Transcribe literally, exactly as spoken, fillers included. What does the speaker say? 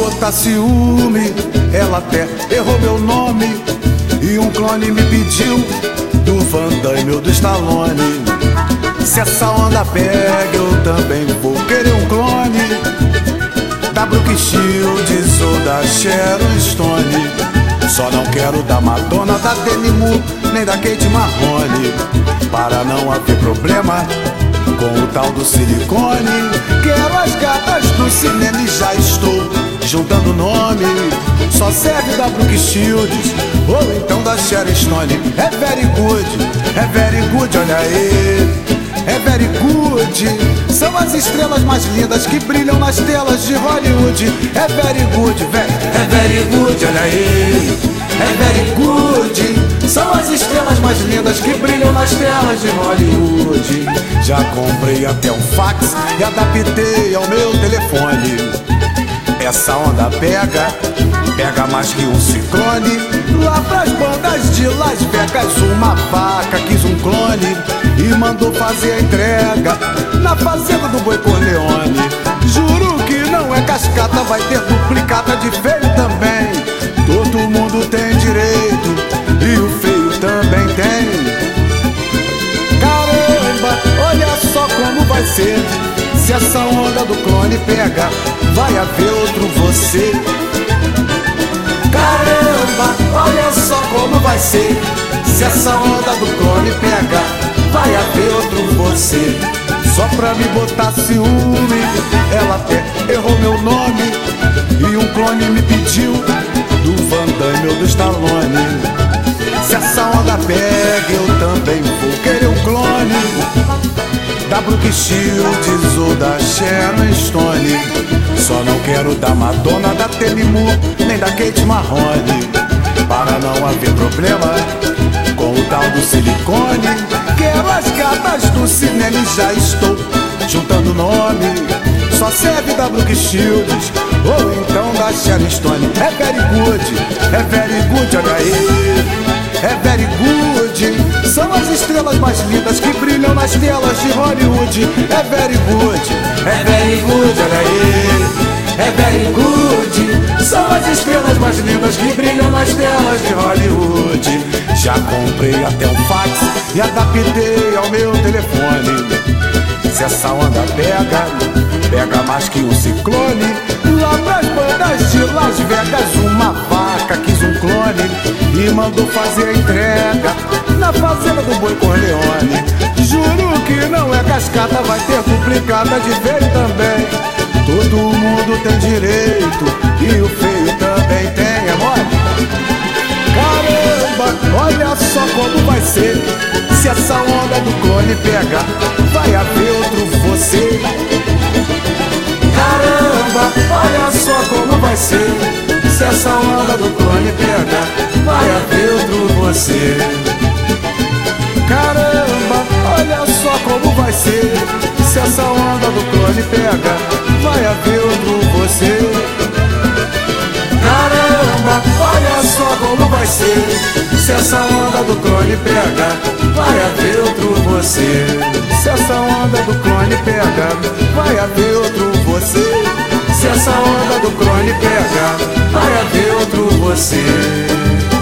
botar ciúme, ela até errou meu nome. E um clone me pediu do Van Damme ou do Stallone. Se essa onda pega, eu também vou querer um clone da Brooke Shields ou da Sharon Stone. Só não quero da Madonna, da Demi Moore, nem da Kate Marrone, para não haver problema com o tal do silicone. Quero as gatas do cinema e já estou juntando nome. Só serve da Brooke Shields ou então da Sharon Stone. É very good, é very good, olha aí. É very good, são as estrelas mais lindas que brilham nas telas de Hollywood. É very good, velho, é very good, olha aí. É very good, são as estrelas mais lindas que brilham nas telas de Hollywood. Já comprei até um fax e adaptei ao meu telefone. Essa onda pega, pega mais que um ciclone. Lá pras bandas de Las Vegas, uma vaca quis um clone e mandou fazer a entrega na fazenda do Boi Corleone. Juro que não é cascata, vai ter duplicata de feio também. Todo mundo tem direito e o feio também tem. Caramba, olha só como vai ser. Se essa onda do clone pega, vai haver outro você. Caramba, olha só como vai ser. Se essa onda do clone pega, vai haver outro você. Só pra me botar ciúme, ela até errou meu nome. E um clone me pediu do Van Damme ou do Stallone. Se essa onda pega, eu também vou querer um clone da Brooke Shields ou da Sharon Stone. Só não quero da Madonna, da Demi Moore, nem da Kate Marrone, para não haver problema com o tal do silicone. Quero as gatas do cinema e já estou juntando nome. Só serve da Brooke Shields ou então da Sharon Stone. É very good, é very good, olha aí. É very good, são as estrelas mais lindas que brilham nas telas de Hollywood. É very good, é very good, olha aí. É very good, são as estrelas mais lindas que brilham nas telas de Hollywood. Já comprei até um fax e adaptei ao meu telefone. Se essa onda pega, pega mais que um ciclone. Lá pras bandas de Las Vegas, uma vaca quis um clone e mandou fazer a entrega na fazenda do Boi Corleone. Juro que não é cascata, vai ter duplicata de feio também. Todo mundo tem direito e o feio também tem, é mole? Caramba, olha só como vai ser. Se essa onda do clone pegar, vai haver outro você. Caramba, olha só como vai ser. Se essa onda do clone pegar, vai haver outro você. Caramba, olha só como vai ser. Se essa onda do clone pega, vai haver outro você. Caramba, olha só como vai ser. Se essa onda do clone pega, vai haver outro você. Se essa onda do clone pega, vai haver outro você. Se essa onda do clone pega, vai haver outro você.